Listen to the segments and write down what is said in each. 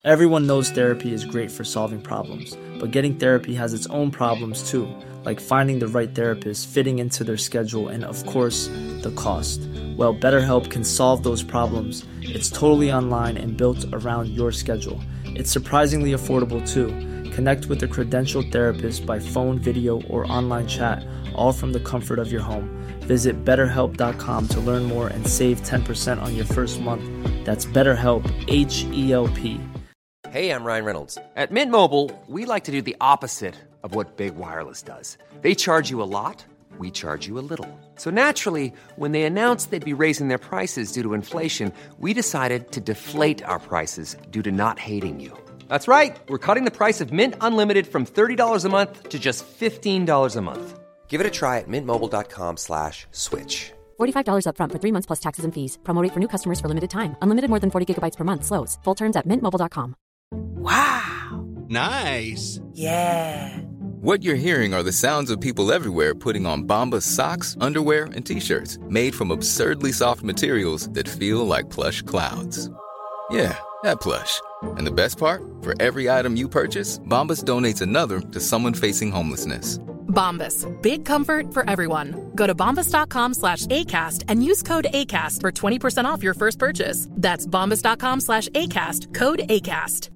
Everyone knows therapy is great for solving problems, but getting therapy has its own problems too, like finding the right therapist, fitting into their schedule, and of course, the cost. Well, BetterHelp can solve those problems. It's totally online and built around your schedule. It's surprisingly affordable too. Connect with a credentialed therapist by phone, video, or online chat, all from the comfort of your home. Visit BetterHelp.com to learn more and save 10% on your first month. That's BetterHelp, H-E-L-P. Hey, I'm Ryan Reynolds. At Mint Mobile, we like to do the opposite of what Big Wireless does. They charge you a lot, we charge you a little. So naturally, when they announced they'd be raising their prices due to inflation, we decided to deflate our prices due to not hating you. That's right. We're cutting the price of Mint Unlimited from $30 a month to just $15 a month. Give it a try at mintmobile.com/switch. $45 up front for 3 months plus taxes and fees. Promo rate for new customers for limited time. Unlimited more than 40 gigabytes per month. Slows full terms at mintmobile.com. Wow. Nice. Yeah. What you're hearing are the sounds of people everywhere putting on Bombas socks, underwear, and T-shirts made from absurdly soft materials that feel like plush clouds. Yeah, that plush. And the best part? For every item you purchase, Bombas donates another to someone facing homelessness. Bombas. Big comfort for everyone. Go to bombas.com/ACAST and use code ACAST for 20% off your first purchase. That's bombas.com/ACAST. Code ACAST.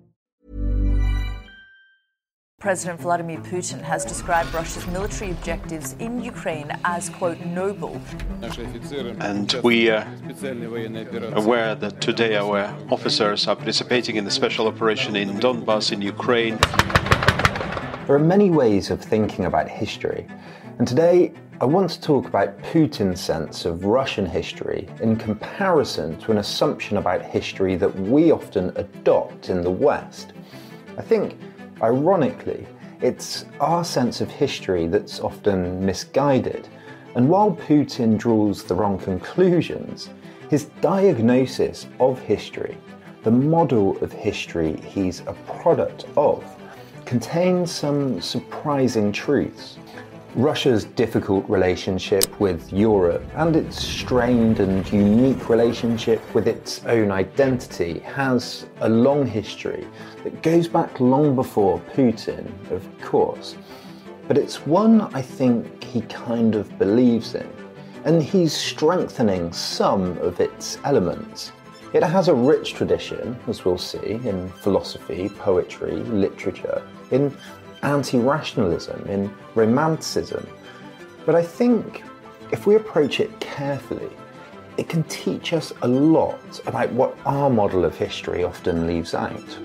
President Vladimir Putin has described Russia's military objectives in Ukraine as, quote, noble. And we are aware that today our officers are participating in the special operation in Donbas in Ukraine. There are many ways of thinking about history, and today I want to talk about Putin's sense of Russian history in comparison to an assumption about history that we often adopt in the West. I think, ironically, it's our sense of history that's often misguided, and while Putin draws the wrong conclusions, his diagnosis of history, the model of history he's a product of, contains some surprising truths. Russia's difficult relationship with Europe and its strained and unique relationship with its own identity has a long history that goes back long before Putin, of course. But it's one I think he kind of believes in, and he's strengthening some of its elements. It has a rich tradition, as we'll see, in philosophy, poetry, literature, in anti-rationalism, in romanticism. But I think if we approach it carefully, it can teach us a lot about what our model of history often leaves out.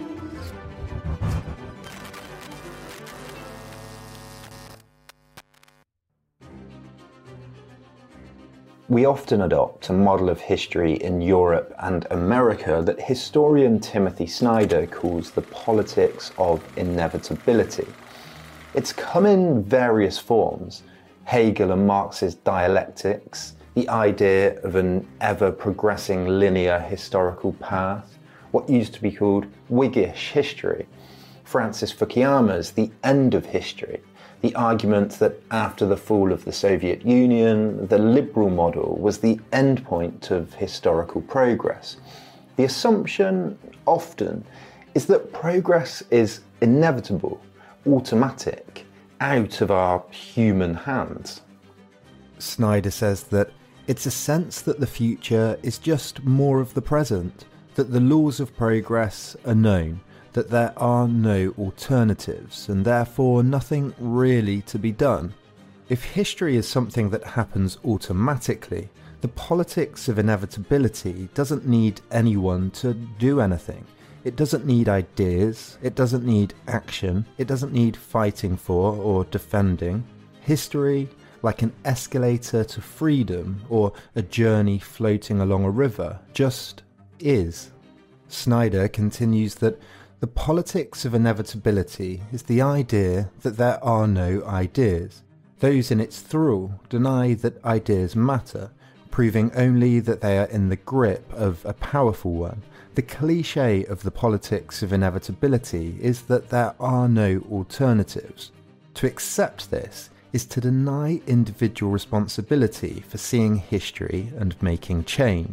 We often adopt a model of history in Europe and America that historian Timothy Snyder calls the politics of inevitability. It's come in various forms: Hegel and Marx's dialectics, the idea of an ever-progressing linear historical path, what used to be called Whiggish history, Francis Fukuyama's The End of History, the argument that after the fall of the Soviet Union, the liberal model was the endpoint of historical progress. The assumption, often, is that progress is inevitable, automatic, out of our human hands. Snyder says that it's a sense that the future is just more of the present, that the laws of progress are known, that there are no alternatives, and therefore nothing really to be done. If history is something that happens automatically, the politics of inevitability doesn't need anyone to do anything. It doesn't need ideas, it doesn't need action, it doesn't need fighting for or defending. History, like an escalator to freedom or a journey floating along a river, just is. Snyder continues that the politics of inevitability is the idea that there are no ideas. Those in its thrall deny that ideas matter, proving only that they are in the grip of a powerful one. The cliché of the politics of inevitability is that there are no alternatives. To accept this is to deny individual responsibility for seeing history and making change.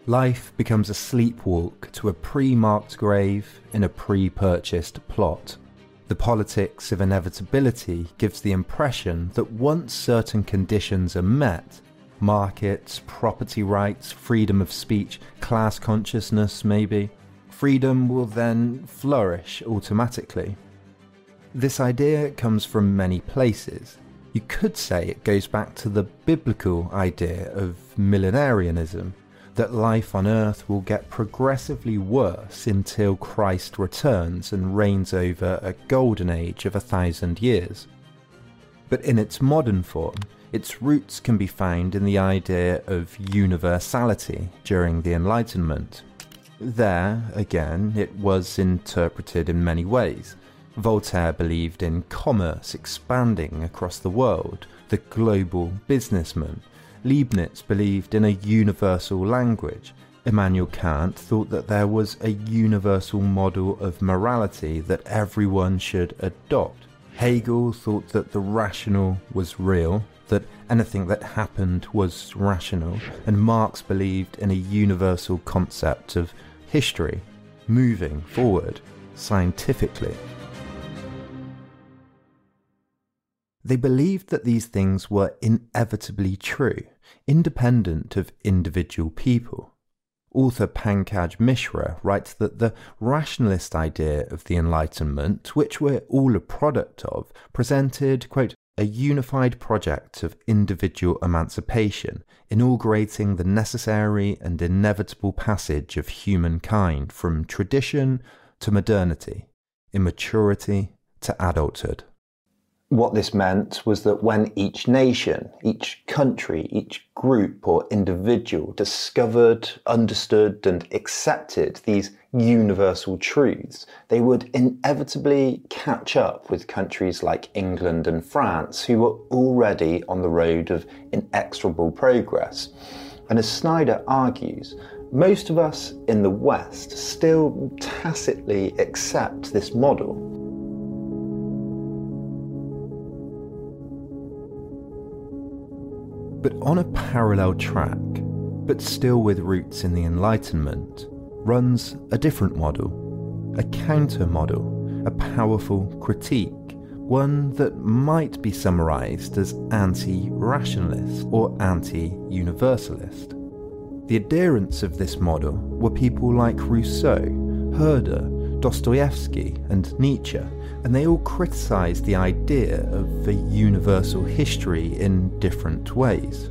Life becomes a sleepwalk to a pre-marked grave in a pre-purchased plot. The politics of inevitability gives the impression that once certain conditions are met, markets, property rights, freedom of speech, class consciousness maybe, freedom will then flourish automatically. This idea comes from many places. You could say it goes back to the biblical idea of millenarianism, that life on earth will get progressively worse until Christ returns and reigns over a golden age of 1,000 years. But in its modern form, its roots can be found in the idea of universality during the Enlightenment. There, again, it was interpreted in many ways. Voltaire believed in commerce expanding across the world, the global businessman. Leibniz believed in a universal language. Immanuel Kant thought that there was a universal model of morality that everyone should adopt. Hegel thought that the rational was real, that anything that happened was rational, and Marx believed in a universal concept of history, moving forward, scientifically. They believed that these things were inevitably true, independent of individual people. Author Pankaj Mishra writes that the rationalist idea of the Enlightenment, which we're all a product of, presented, quote, a unified project of individual emancipation, inaugurating the necessary and inevitable passage of humankind from tradition to modernity, immaturity to adulthood. What this meant was that when each nation, each country, each group or individual discovered, understood and accepted these universal truths, they would inevitably catch up with countries like England and France, who were already on the road of inexorable progress. And as Snyder argues, most of us in the West still tacitly accept this model. But on a parallel track, but still with roots in the Enlightenment, runs a different model, a counter-model, a powerful critique, one that might be summarised as anti-rationalist or anti-universalist. The adherents of this model were people like Rousseau, Herder, Dostoevsky and Nietzsche, and they all criticised the idea of a universal history in different ways.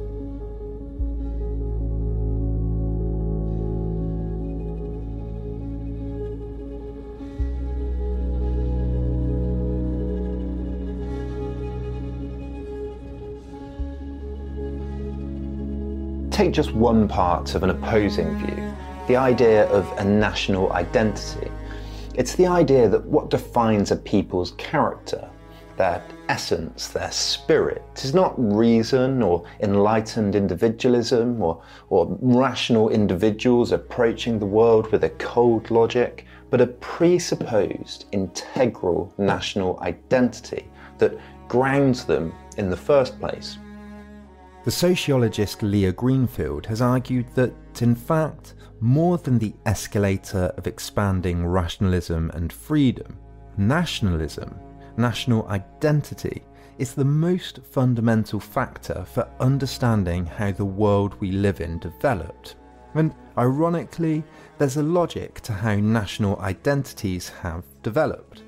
Take just one part of an opposing view, the idea of a national identity. It's the idea that what defines a people's character, their essence, their spirit, is not reason or enlightened individualism or rational individuals approaching the world with a cold logic, but a presupposed integral national identity that grounds them in the first place. The sociologist Leah Greenfield has argued that, in fact, more than the escalator of expanding rationalism and freedom, nationalism, national identity, is the most fundamental factor for understanding how the world we live in developed. And ironically, there's a logic to how national identities have developed.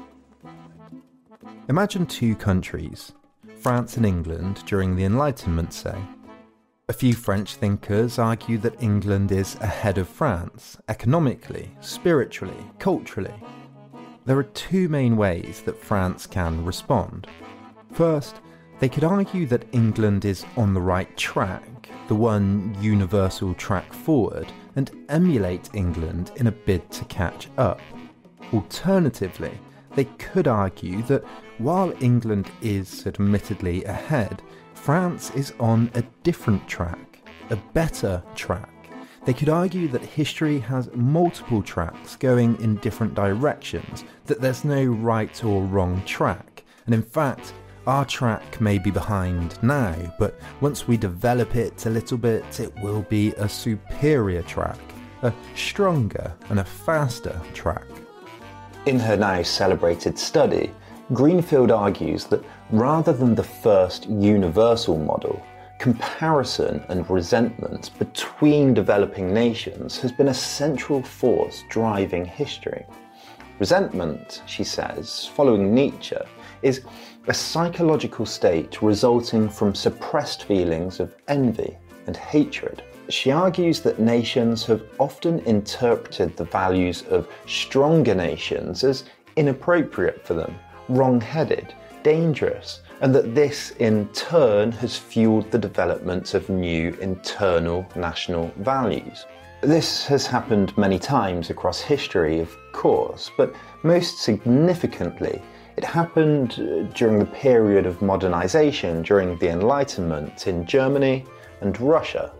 Imagine two countries, France and England during the Enlightenment, say. A few French thinkers argue that England is ahead of France, economically, spiritually, culturally. There are two main ways that France can respond. First, they could argue that England is on the right track, the one universal track forward, and emulate England in a bid to catch up. Alternatively, they could argue that while England is admittedly ahead, France is on a different track, a better track. They could argue that history has multiple tracks going in different directions, that there's no right or wrong track, and in fact, Our track may be behind now, but once we develop it a little bit, it will be a superior track, a stronger and a faster track. In her now celebrated study, Greenfield argues that rather than the first universal model, comparison and resentment between developing nations has been a central force driving history. Resentment, she says, following Nietzsche, is a psychological state resulting from suppressed feelings of envy and hatred. She argues that nations have often interpreted the values of stronger nations as inappropriate for them, wrong-headed, dangerous, and that this in turn has fueled the development of new internal national values. This has happened many times across history, of course, but most significantly, it happened during the period of modernization during the Enlightenment in Germany and Russia.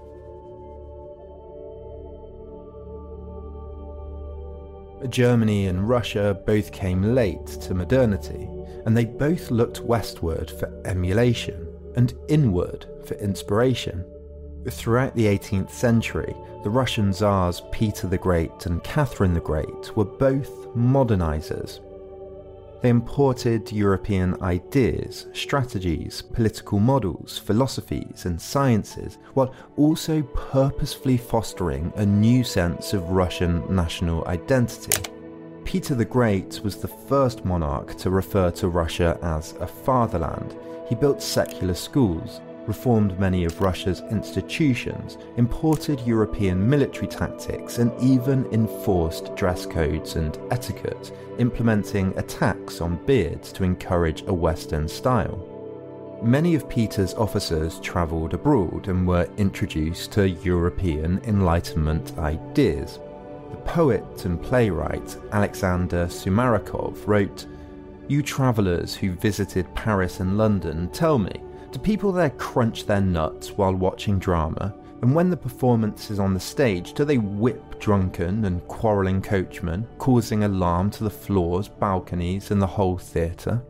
Germany and Russia both came late to modernity, and they both looked westward for emulation and inward for inspiration. Throughout the 18th century, the Russian Tsars Peter the Great and Catherine the Great were both modernizers. They imported European ideas, strategies, political models, philosophies and sciences, while also purposefully fostering a new sense of Russian national identity. Peter the Great was the first monarch to refer to Russia as a fatherland. He built secular schools, reformed many of Russia's institutions, imported European military tactics, and even enforced dress codes and etiquette, implementing a tax on beards to encourage a Western style. Many of Peter's officers travelled abroad and were introduced to European Enlightenment ideas. The poet and playwright Alexander Sumarokov wrote, "You travellers who visited Paris and London, tell me, do people there crunch their nuts while watching drama? And when the performance is on the stage, do they whip drunken and quarrelling coachmen, causing alarm to the floors, balconies and the whole theatre?"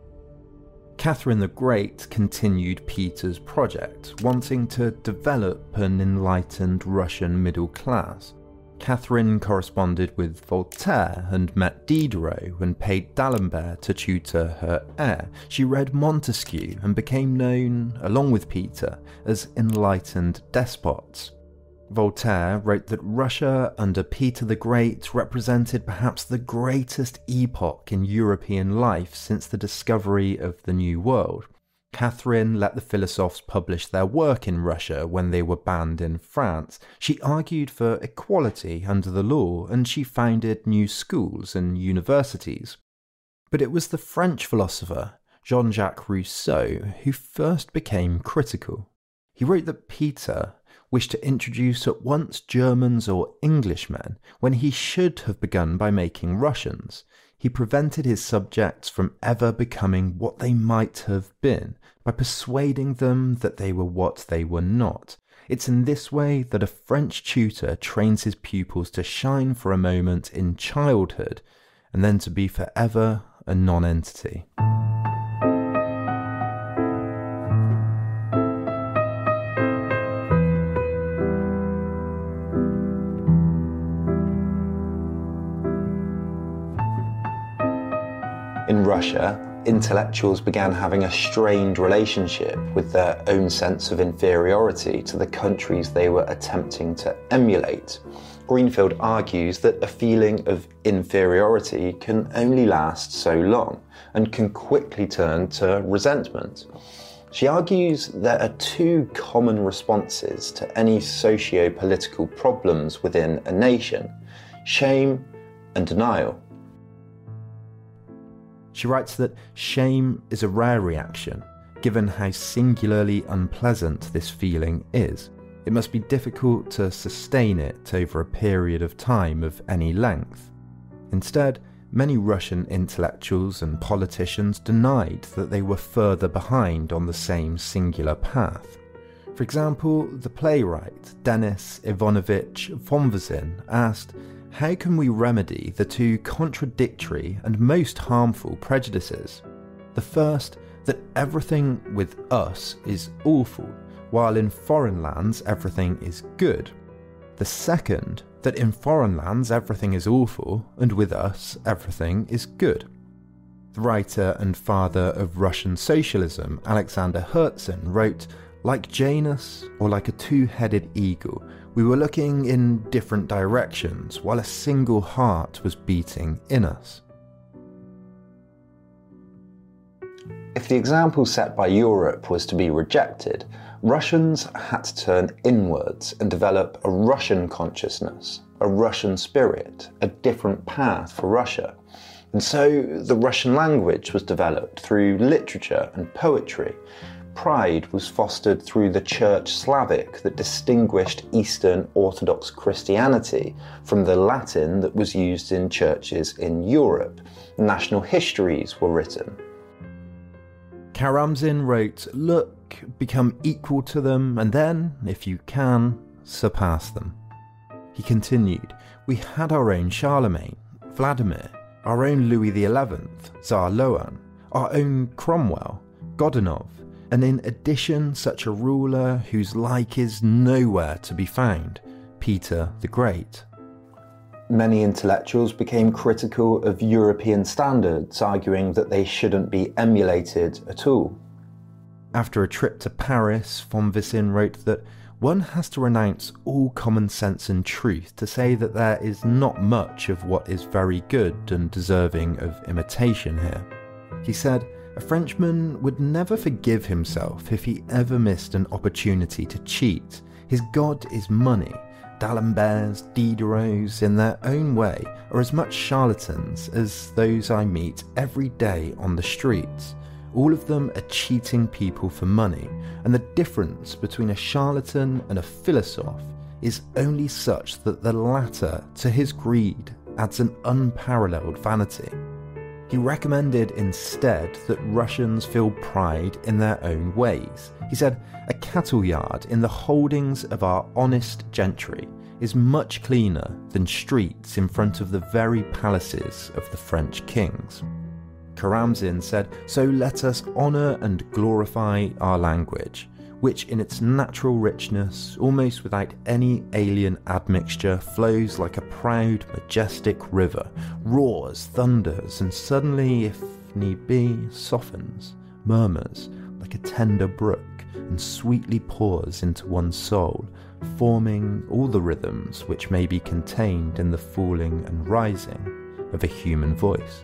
Catherine the Great continued Peter's project, wanting to develop an enlightened Russian middle class. Catherine corresponded with Voltaire and met Diderot and paid D'Alembert to tutor her heir. She read Montesquieu and became known, along with Peter, as enlightened despots. Voltaire wrote that Russia under Peter the Great represented perhaps the greatest epoch in European life since the discovery of the New World. Catherine let the philosophes publish their work in Russia when they were banned in France. She argued for equality under the law, and she founded new schools and universities. But it was the French philosopher Jean-Jacques Rousseau who first became critical. He wrote that Peter wished to introduce at once Germans or Englishmen when he should have begun by making Russians. He prevented his subjects from ever becoming what they might have been by persuading them that they were what they were not. It's in this way that a French tutor trains his pupils to shine for a moment in childhood and then to be forever a non-entity. In Russia, intellectuals began having a strained relationship with their own sense of inferiority to the countries they were attempting to emulate. Greenfield argues that a feeling of inferiority can only last so long and can quickly turn to resentment. She argues there are two common responses to any socio-political problems within a nation: shame and denial. She writes that shame is a rare reaction, given how singularly unpleasant this feeling is. It must be difficult to sustain it over a period of time of any length. Instead, many Russian intellectuals and politicians denied that they were further behind on the same singular path. For example, the playwright Denis Ivanovich Vonvozin asked, "How can we remedy the two contradictory and most harmful prejudices? The first, that everything with us is awful, while in foreign lands everything is good. The second, that in foreign lands everything is awful, and with us everything is good. The writer and father of Russian socialism, Alexander Herzen, wrote, "Like Janus, or like a two-headed eagle, we were looking in different directions while a single heart was beating in us." If the example set by Europe was to be rejected, Russians had to turn inwards and develop a Russian consciousness, a Russian spirit, a different path for Russia. And so the Russian language was developed through literature and poetry. Pride was fostered through the Church Slavic that distinguished Eastern Orthodox Christianity from the Latin that was used in churches in Europe. National histories were written. Karamzin wrote, "Look, become equal to them, and then, if you can, surpass them." He continued, "We had our own Charlemagne, Vladimir, our own Louis XI, Tsar Loan, our own Cromwell, Godunov, and in addition such a ruler whose like is nowhere to be found, Peter the Great." Many intellectuals became critical of European standards, arguing that they shouldn't be emulated at all. After a trip to Paris, von Visin wrote that one has to renounce all common sense and truth to say that there is not much of what is very good and deserving of imitation here. He said, "A Frenchman would never forgive himself if he ever missed an opportunity to cheat. His god is money. D'Alemberts, Diderots, in their own way, are as much charlatans as those I meet every day on the streets. All of them are cheating people for money, and the difference between a charlatan and a philosophe is only such that the latter, to his greed, adds an unparalleled vanity." He recommended instead that Russians feel pride in their own ways. He said, "A cattle yard in the holdings of our honest gentry is much cleaner than streets in front of the very palaces of the French kings." Karamzin said, "So let us honour and glorify our language, which in its natural richness, almost without any alien admixture, flows like a proud, majestic river, roars, thunders, and suddenly, if need be, softens, murmurs like a tender brook, and sweetly pours into one's soul, forming all the rhythms which may be contained in the falling and rising of a human voice."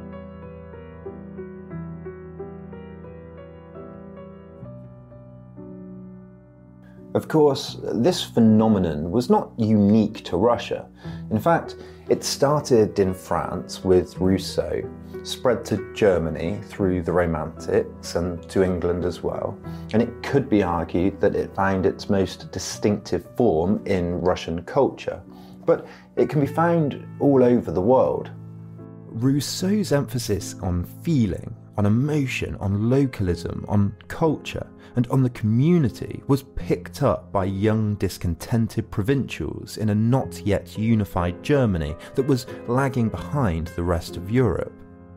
Of course, this phenomenon was not unique to Russia. In fact, it started in France with Rousseau, spread to Germany through the Romantics and to England as well, and it could be argued that it found its most distinctive form in Russian culture. But it can be found all over the world. Rousseau's emphasis on feeling, on emotion, on localism, on culture, and on the community was picked up by young discontented provincials in a not yet unified Germany that was lagging behind the rest of Europe.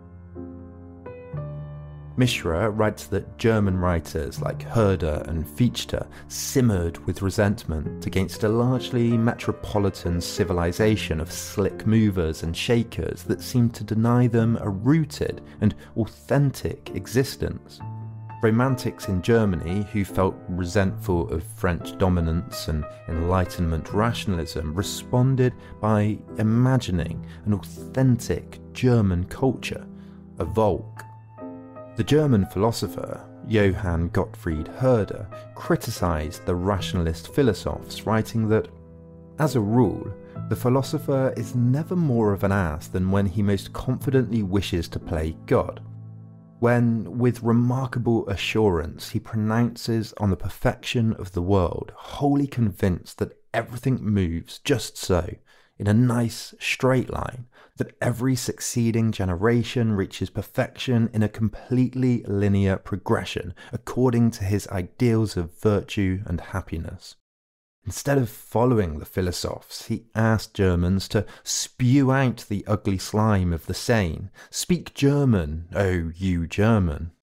Mishra writes that German writers like Herder and Fichte simmered with resentment against a largely metropolitan civilization of slick movers and shakers that seemed to deny them a rooted and authentic existence. Romantics in Germany, who felt resentful of French dominance and Enlightenment rationalism, responded by imagining an authentic German culture, a Volk. The German philosopher Johann Gottfried Herder criticised the rationalist philosophers, writing that, as a rule, the philosopher is never more of an ass than when he most confidently wishes to play God, when, with remarkable assurance, he pronounces on the perfection of the world, wholly convinced that everything moves just so, in a nice straight line, that every succeeding generation reaches perfection in a completely linear progression according to his ideals of virtue and happiness. Instead of following the philosophers, he asked Germans to spew out the ugly slime of the Seine. Speak German, oh you German.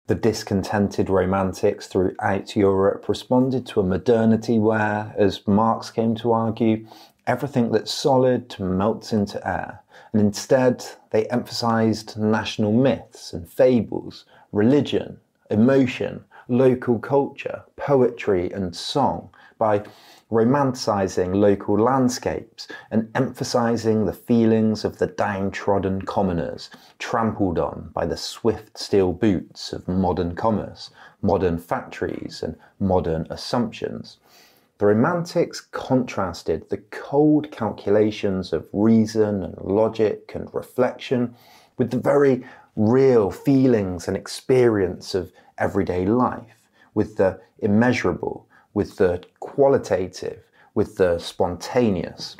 The discontented romantics throughout Europe responded to a modernity where, as Marx came to argue, everything that's solid melts into air, and instead they emphasised national myths and fables, religion, emotion, local culture, poetry and song by romanticising local landscapes and emphasising the feelings of the downtrodden commoners trampled on by the swift steel boots of modern commerce, modern factories and modern assumptions. The Romantics contrasted the cold calculations of reason and logic and reflection with the very real feelings and experience of everyday life, with the immeasurable, with the qualitative, with the spontaneous.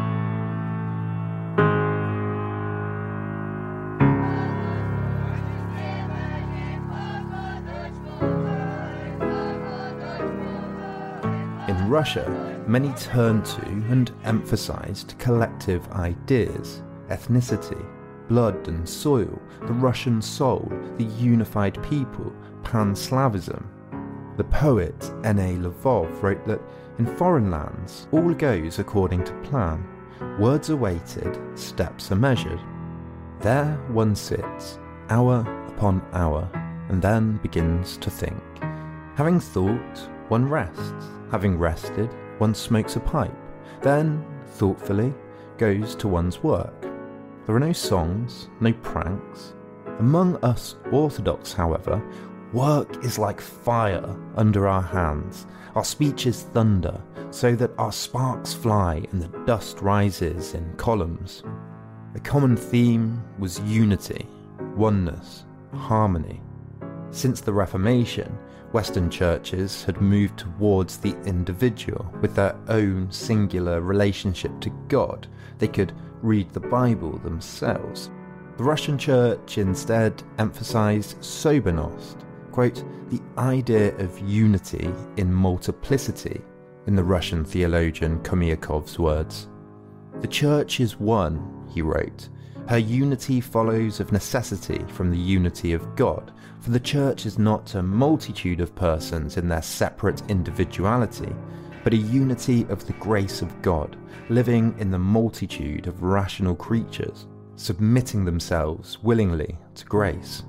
In Russia, many turned to and emphasized collective ideas, ethnicity, blood and soil, the Russian soul, the unified people, Pan-Slavism. The poet N.A. Lvov wrote that in foreign lands, all goes according to plan. Words are weighted, steps are measured. There one sits, hour upon hour, and then begins to think. Having thought, one rests. Having rested, one smokes a pipe, then, thoughtfully, goes to one's work. There are no songs, no pranks. Among us Orthodox, however, work is like fire under our hands. Our speech is thunder, so that our sparks fly and the dust rises in columns. A common theme was unity, oneness, harmony. Since the Reformation, Western churches had moved towards the individual with their own singular relationship to God. They could read the Bible themselves. The Russian church instead emphasized sobernost, quote, the idea of unity in multiplicity, in the Russian theologian Khomyakov's words. The church is one, he wrote. Her unity follows of necessity from the unity of God, for the church is not a multitude of persons in their separate individuality, but a unity of the grace of God, living in the multitude of rational creatures, submitting themselves willingly to grace.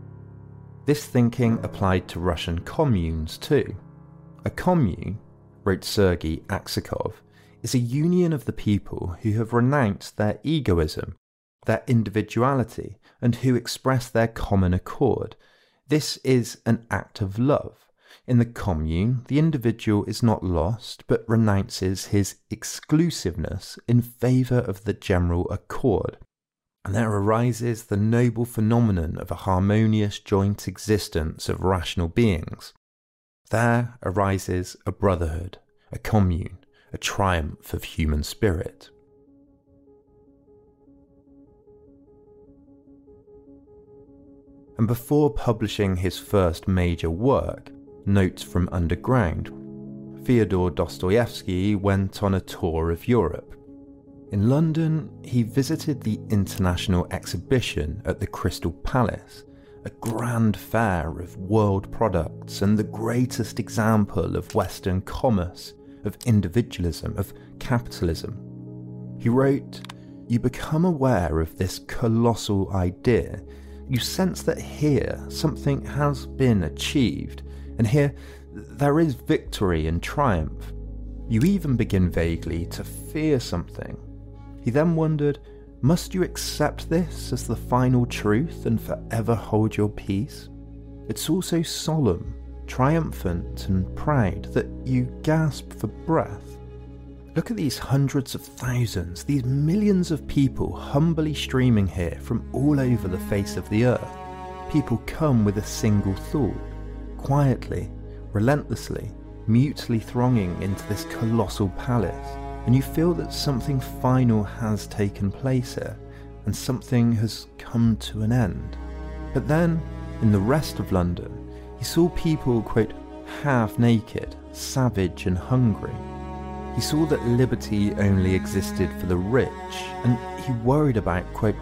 This thinking applied to Russian communes too. A commune, wrote Sergei Aksakov, is a union of the people who have renounced their egoism, their individuality, and who express their common accord. This is an act of love. In the commune, the individual is not lost, but renounces his exclusiveness in favour of the general accord. And there arises the noble phenomenon of a harmonious joint existence of rational beings. There arises a brotherhood, a commune, a triumph of human spirit. And before publishing his first major work, Notes from Underground, Fyodor Dostoevsky went on a tour of Europe. In London, he visited the International Exhibition at the Crystal Palace, a grand fair of world products and the greatest example of Western commerce, of individualism, of capitalism. He wrote, "You become aware of this colossal idea. You sense that here something has been achieved, and here there is victory and triumph. You even begin vaguely to fear something." He then wondered, must you accept this as the final truth and forever hold your peace? It's all so solemn, triumphant and proud that you gasp for breath. Look at these hundreds of thousands, these millions of people humbly streaming here from all over the face of the earth. People come with a single thought, quietly, relentlessly, mutely thronging into this colossal palace, and you feel that something final has taken place here, and something has come to an end. But then, in the rest of London, he saw people, quote, half naked, savage and hungry. He saw that liberty only existed for the rich, and he worried about, quote, a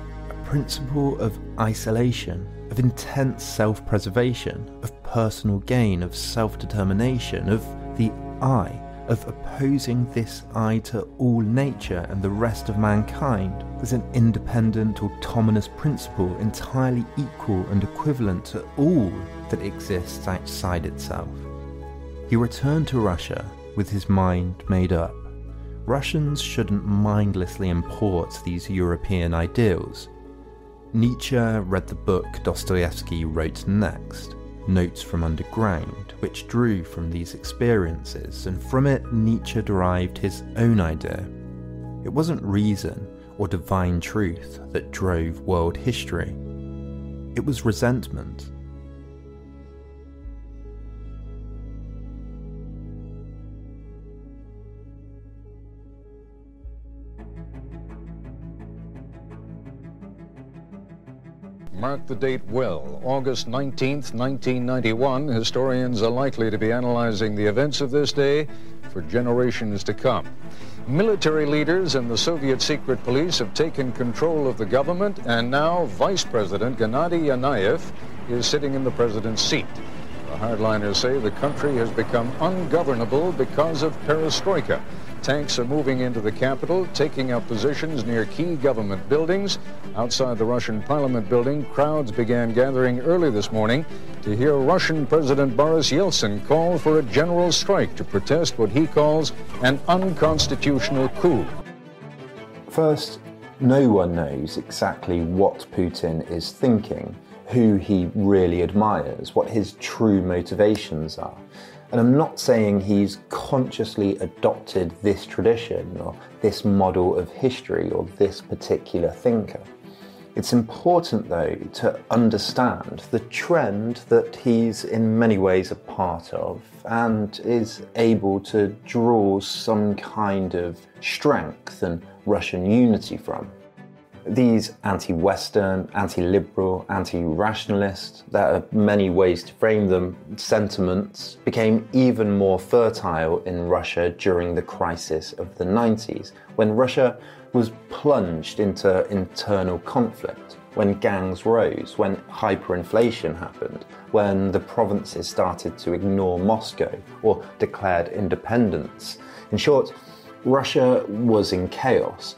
principle of isolation, of intense self-preservation, of personal gain, of self-determination, of the I, of opposing this I to all nature and the rest of mankind as an independent, autonomous principle entirely equal and equivalent to all that exists outside itself. He returned to Russia with his mind made up. Russians shouldn't mindlessly import these European ideals. Nietzsche read the book Dostoevsky wrote next, Notes from Underground, which drew from these experiences, and from it Nietzsche derived his own idea. It wasn't reason or divine truth that drove world history. It was resentment. Mark the date well, August 19th, 1991. Historians are likely to be analyzing the events of this day for generations to come. Military leaders and the Soviet secret police have taken control of the government, and now Vice President Gennady Yanayev is sitting in the president's seat. The hardliners say the country has become ungovernable because of perestroika. Tanks are moving into the capital, taking up positions near key government buildings. Outside the Russian parliament building, crowds began gathering early this morning to hear Russian President Boris Yeltsin call for a general strike to protest what he calls an unconstitutional coup. First, no one knows exactly what Putin is thinking, who he really admires, what his true motivations are. And I'm not saying he's consciously adopted this tradition or this model of history or this particular thinker. It's important, though, to understand the trend that he's in many ways a part of and is able to draw some kind of strength and Russian unity from. These anti-Western, anti-liberal, anti-rationalist, there are many ways to frame them, sentiments became even more fertile in Russia during the crisis of the 90s, when Russia was plunged into internal conflict, when gangs rose, when hyperinflation happened, when the provinces started to ignore Moscow or declared independence. In short, Russia was in chaos.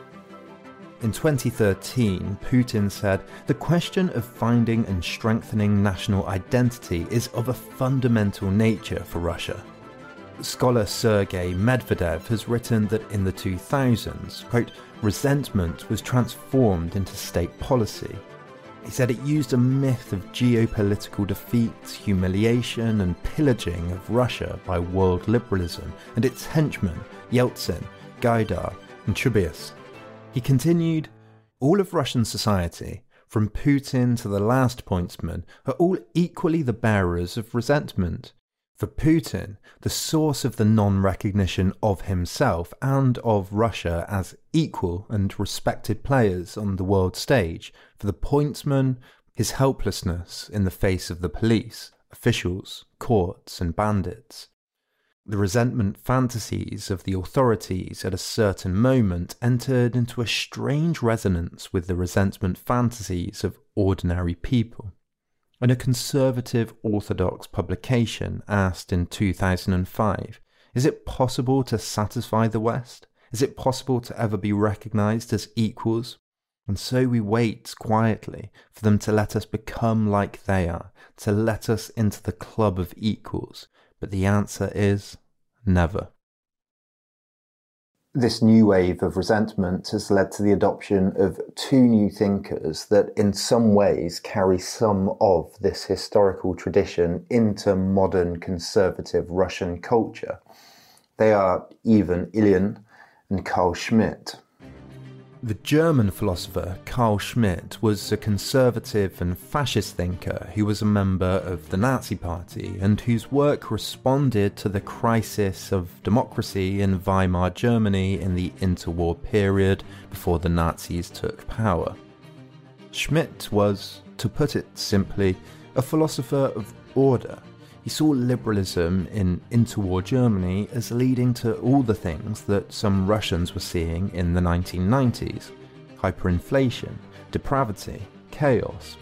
In 2013, Putin said, "The question of finding and strengthening national identity is of a fundamental nature for Russia." Scholar Sergei Medvedev has written that in the 2000s, quote, resentment was transformed into state policy. He said it used a myth of geopolitical defeat, humiliation and pillaging of Russia by world liberalism and its henchmen, Yeltsin, Gaidar and Chubais. He continued, all of Russian society, from Putin to the last pointsman, are all equally the bearers of resentment. For Putin, the source of the non-recognition of himself and of Russia as equal and respected players on the world stage, for the pointsman, his helplessness in the face of the police, officials, courts and bandits. The resentment fantasies of the authorities at a certain moment entered into a strange resonance with the resentment fantasies of ordinary people. And a conservative orthodox publication asked in 2005, is it possible to satisfy the West? Is it possible to ever be recognised as equals? And so we wait quietly for them to let us become like they are, to let us into the club of equals. But the answer is never. This new wave of resentment has led to the adoption of two new thinkers that in some ways carry some of this historical tradition into modern conservative Russian culture. They are Ivan Ilyin and Carl Schmitt. The German philosopher Carl Schmitt was a conservative and fascist thinker who was a member of the Nazi Party and whose work responded to the crisis of democracy in Weimar Germany in the interwar period before the Nazis took power. Schmitt was, to put it simply, a philosopher of order. He saw liberalism in interwar Germany as leading to all the things that some Russians were seeing in the 1990s. Hyperinflation, depravity, chaos.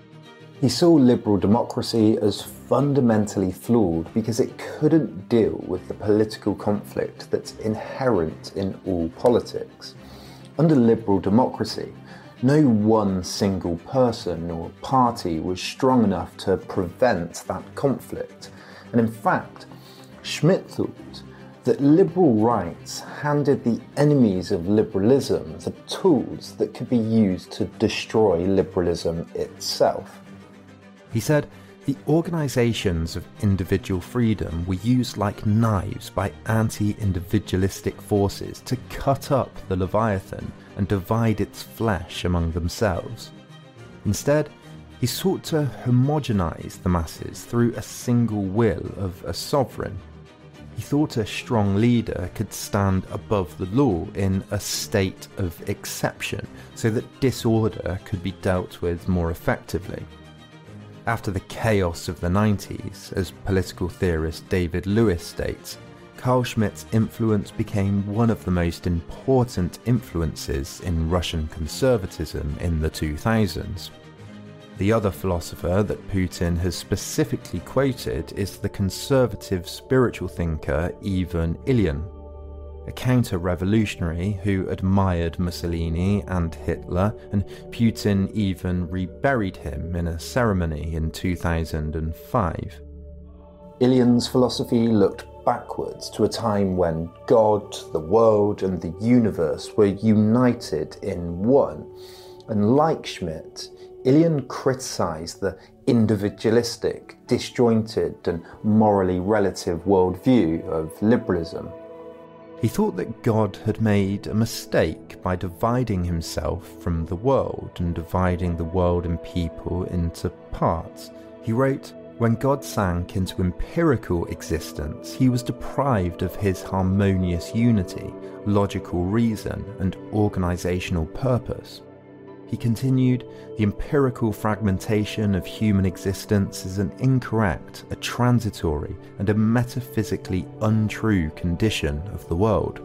He saw liberal democracy as fundamentally flawed because it couldn't deal with the political conflict that's inherent in all politics. Under liberal democracy, no one single person or party was strong enough to prevent that conflict. And in fact, Schmitt thought that liberal rights handed the enemies of liberalism the tools that could be used to destroy liberalism itself. He said the organisations of individual freedom were used like knives by anti-individualistic forces to cut up the Leviathan and divide its flesh among themselves. Instead, he sought to homogenise the masses through a single will of a sovereign. He thought a strong leader could stand above the law in a state of exception so that disorder could be dealt with more effectively. After the chaos of the 90s, as political theorist David Lewis states, Carl Schmitt's influence became one of the most important influences in Russian conservatism in the 2000s. The other philosopher that Putin has specifically quoted is the conservative spiritual thinker Ivan Ilyin, a counter-revolutionary who admired Mussolini and Hitler, and Putin even reburied him in a ceremony in 2005. Ilyin's philosophy looked backwards to a time when God, the world, and the universe were united in one. And like Schmitt, Ilyin criticised the individualistic, disjointed, and morally relative worldview of liberalism. He thought that God had made a mistake by dividing himself from the world and dividing the world and people into parts. He wrote, "When God sank into empirical existence, he was deprived of his harmonious unity, logical reason, and organisational purpose." He continued, "The empirical fragmentation of human existence is an incorrect, a transitory, and a metaphysically untrue condition of the world."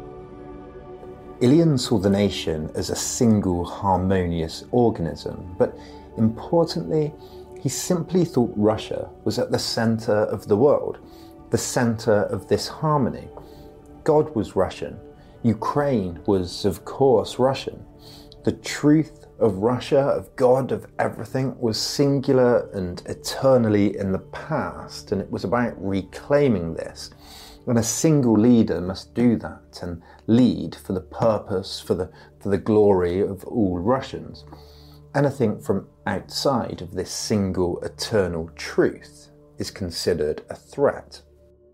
Ilyin saw the nation as a single harmonious organism, but importantly, he simply thought Russia was at the centre of the world, the centre of this harmony. God was Russian. Ukraine was, of course, Russian. The truth of Russia, of God, of everything was singular and eternally in the past, and it was about reclaiming this. And a single leader must do that and lead for the purpose, for the glory of all Russians. Anything from outside of this single eternal truth is considered a threat.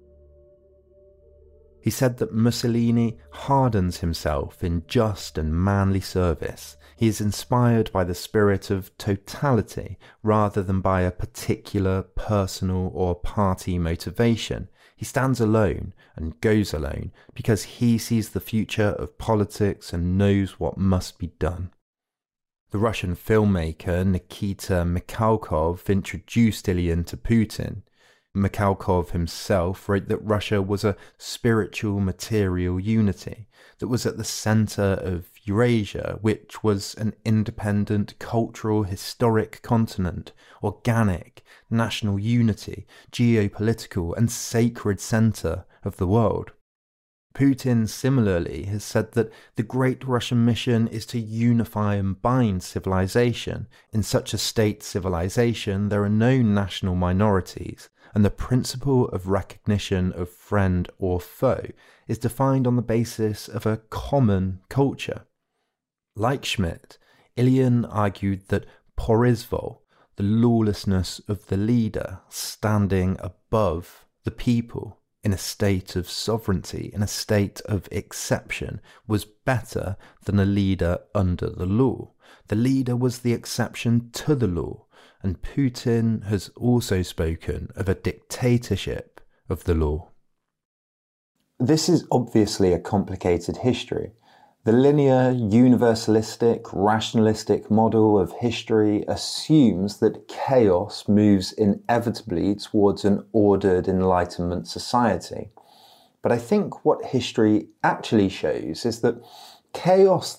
He said that Mussolini hardens himself in just and manly service. He is inspired by the spirit of totality rather than by a particular personal or party motivation. He stands alone and goes alone because he sees the future of politics and knows what must be done. The Russian filmmaker Nikita Mikhalkov introduced Ilyin to Putin. Mikhalkov himself wrote that Russia was a spiritual material unity that was at the centre of Eurasia, which was an independent cultural historic continent, organic, national unity, geopolitical and sacred centre of the world. Putin similarly has said that the Great Russian Mission is to unify and bind civilization. In such a state civilization, there are no national minorities, and the principle of recognition of friend or foe is defined on the basis of a common culture. Like Schmitt, Ilyin argued that porizvol, the lawlessness of the leader standing above the people in a state of sovereignty, in a state of exception, was better than a leader under the law. The leader was the exception to the law, and Putin has also spoken of a dictatorship of the law. This is obviously a complicated history. The linear, universalistic, rationalistic model of history assumes that chaos moves inevitably towards an ordered Enlightenment society. But I think what history actually shows is that chaos that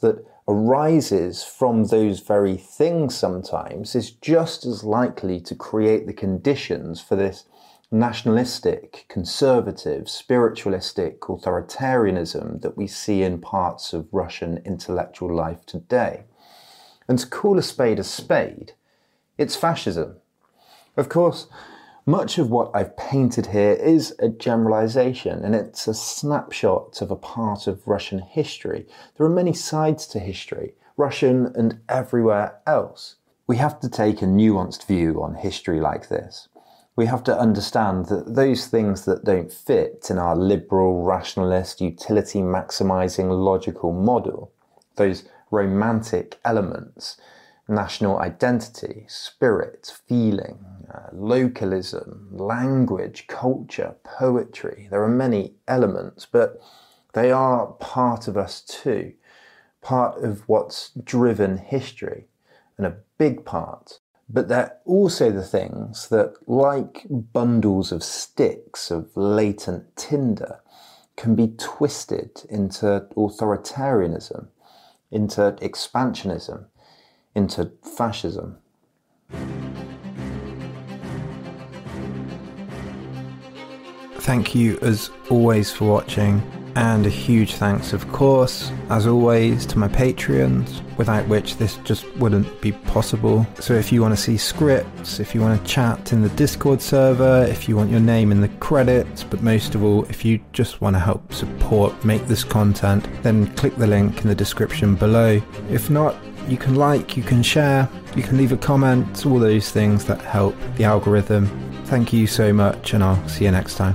arises from those very things sometimes is just as likely to create the conditions for this nationalistic, conservative, spiritualistic authoritarianism that we see in parts of Russian intellectual life today. And to call a spade, it's fascism. Of course, much of what I've painted here is a generalization, and it's a snapshot of a part of Russian history. There are many sides to history, Russian and everywhere else. We have to take a nuanced view on history like this. We have to understand that those things that don't fit in our liberal, rationalist, utility-maximizing logical model, those romantic elements, national identity, spirit, feeling, localism, language, culture, poetry. There are many elements, but they are part of us too, part of what's driven history, and a big part. But they're also the things that, like bundles of sticks of latent tinder, can be twisted into authoritarianism, into expansionism, into fascism. Thank you as always for watching, and a huge thanks of course, as always, to my Patreons, without which this just wouldn't be possible. So if you want to see scripts, if you want to chat in the Discord server, if you want your name in the credits, but most of all, if you just want to help support, make this content, then click the link in the description below. If not, you can like, you can share, you can leave a comment, all those things that help the algorithm. Thank you so much, and I'll see you next time.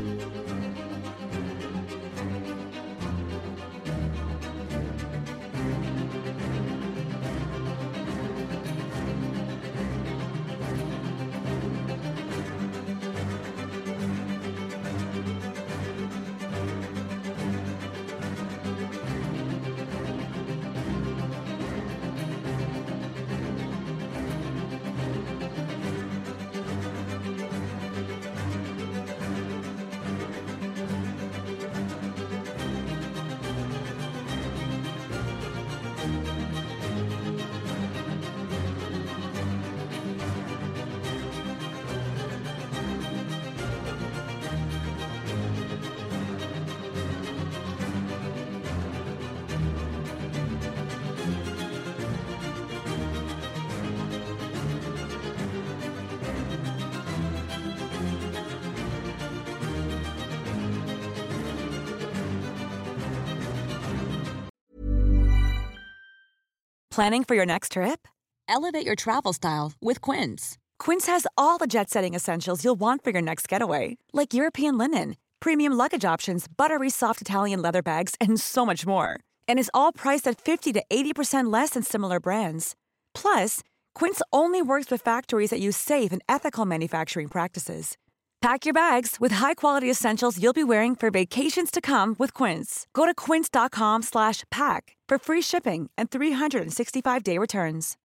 Planning for your next trip? Elevate your travel style with Quince. Quince has all the jet-setting essentials you'll want for your next getaway, like European linen, premium luggage options, buttery soft Italian leather bags, and so much more. And is all priced at 50 to 80% less than similar brands. Plus, Quince only works with factories that use safe and ethical manufacturing practices. Pack your bags with high-quality essentials you'll be wearing for vacations to come with Quince. Go to quince.com/pack for free shipping and 365-day returns.